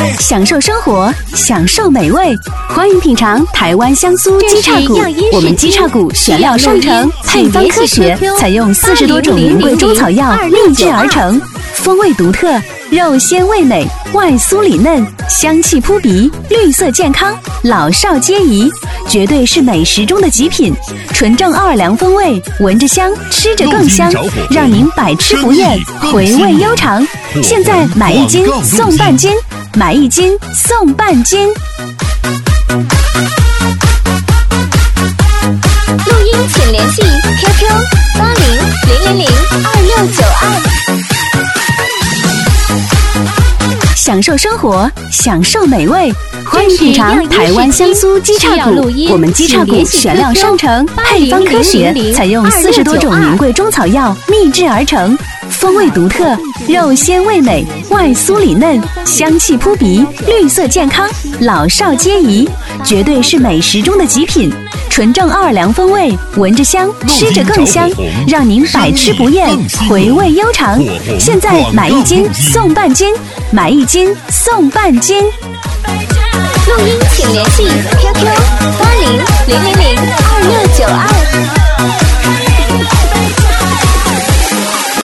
享受生活，享受美味，欢迎品尝台湾香酥鸡叉骨。我们鸡叉骨选料上乘，配方科学，采用40多种名贵中草药秘制而成，风味独特，肉鲜味美，外酥里嫩，香气扑鼻，绿色健康，老少皆宜，绝对是美食中的极品。纯正奥尔良风味，闻着香，吃着更香，让您百吃不厌，回味悠长。现在买1斤送半斤，买1斤送半斤。 录音请联系 QQ 80000262。 享受生活，享受美味，欢迎品尝台湾香酥鸡叉骨。我们鸡叉骨选料上乘，配方科学，采用40多种名贵中草药秘制而成，风味独特，肉鲜味美，外酥里嫩，香气扑鼻，绿色健康，老少皆宜，绝对是美食中的极品。纯正奥尔良风味，闻着香，吃着更香，让您百吃不厌，回味悠长。现在买1斤送半斤，买1斤送半斤。 录音请联系 QQ 80000262。